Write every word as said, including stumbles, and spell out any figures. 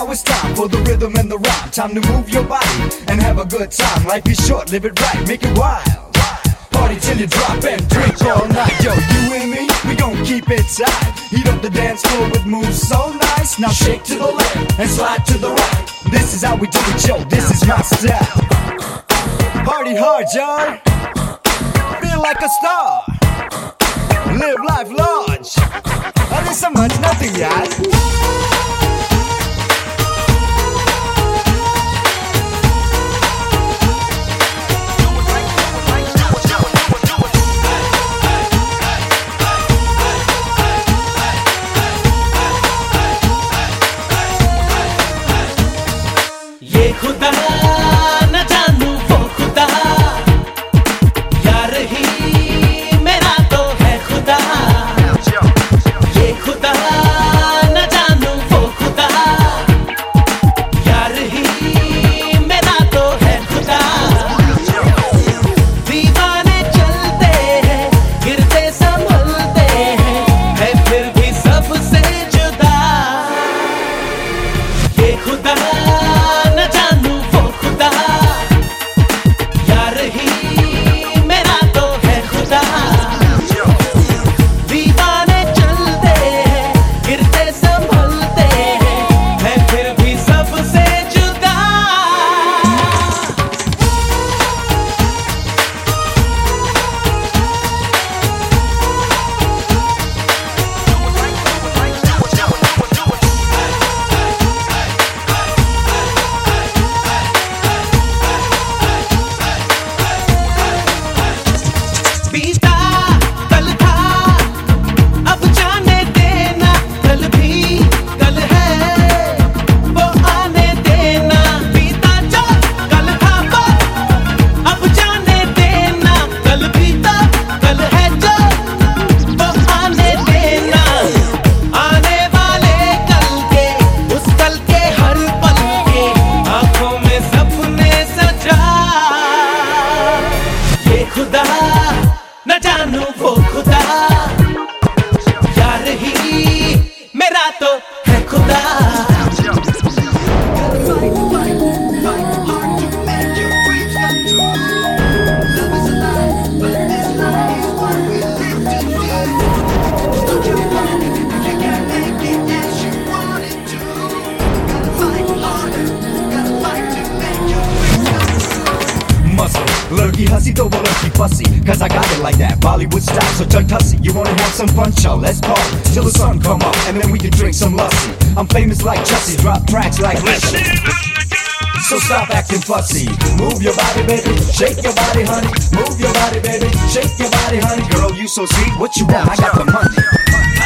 now it's time for the rhythm and the rhyme. Time to move your body and have a good time. Life is short, live it right, make it wild. Party till you drop and drink all night. Yo, you and me, we gon' keep it tight. Heat up the dance floor with moves so nice. Now shake to the left and slide to the right. This is how we do it, yo, this is my style. Party hard, y'all. Feel like a star. Live life large. Oh, there's so much nothing, y'all. ये खुदा न जानू वो खुदा यार ही मेरा तो है खुदा ये खुदा न जानू वो खुदा यार ही मेरा तो है खुदा दीवाने चलते हैं गिरते संभलते हैं है फिर भी सबसे जुदा ये खुदा खुदा न जानू वो खुदा यार ही मेरा तो है खुदा Lurky hussy, don't lurky fussy, cause I got it like that, Bollywood style, so chug tussy. You wanna have some fun, show, let's party till the sun come up, and then we can drink some lussie. I'm famous like Chussie, drop tracks like Leslie. So stop acting fussy, move your body baby, shake your body honey, move your body baby, shake your body honey. Girl, you so sweet, what you want, I got the money.